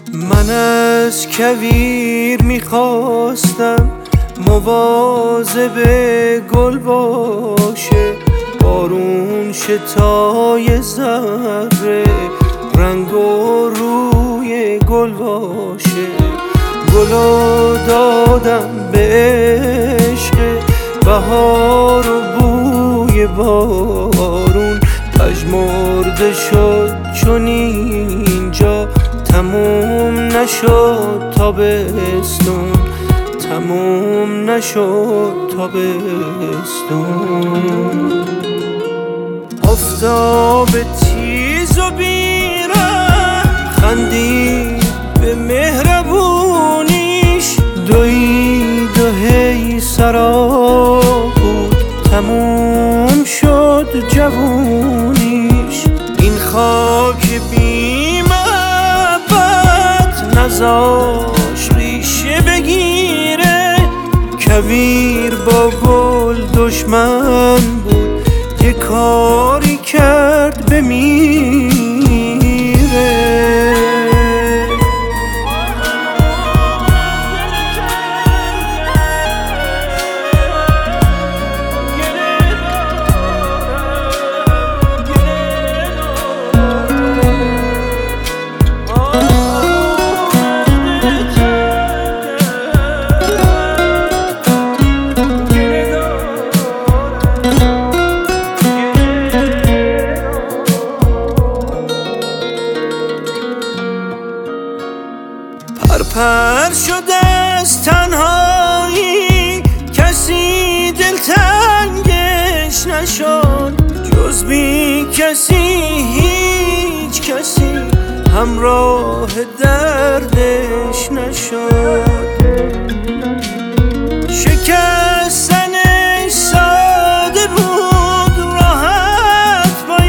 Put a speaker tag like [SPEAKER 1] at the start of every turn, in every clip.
[SPEAKER 1] من از کویر میخواستم مواظب گل باشه، بارون شتای ذره رنگ و روی گل باشه. گلو دادم به عشق بهار و بوی بارون، پژمرده شد چون اینجا تموم نشد تابستون، تموم نشد تابستون. آفتاب تیز و بیرم خندید به مهربونیش، دوید و هی سرا بود تموم شد جوونیش. این خاک بی محبت نذاش ریشه بگیره، کویر با گل دشمن بود یه کاری کرد بمیره. پر شده از تنهایی، کسی دلتنگش نشد جز بی کسی، هیچ کسی همراه دردش نشد. شکستنش ساده بود راحت با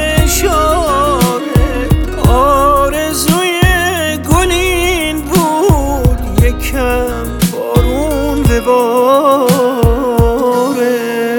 [SPEAKER 1] اشاره، آرزوی گلین بود یکم بارون بباره.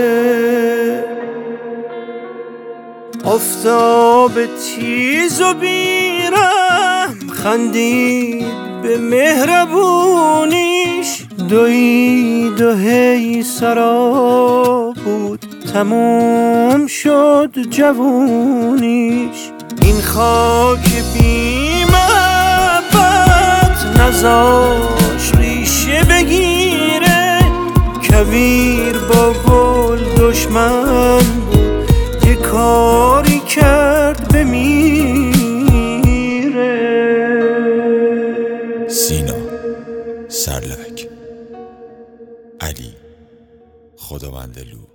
[SPEAKER 1] آفتاب تیز و بیرم خندید به مهربونیش، دوید و هی سرا بود تموم شد جوونیش. این خاک بی محبت نذاش ریشه بگیره، کویر با گل دشمن بود یه کاری کرد بمیره.
[SPEAKER 2] سینا سرلک، علی خداوندلو.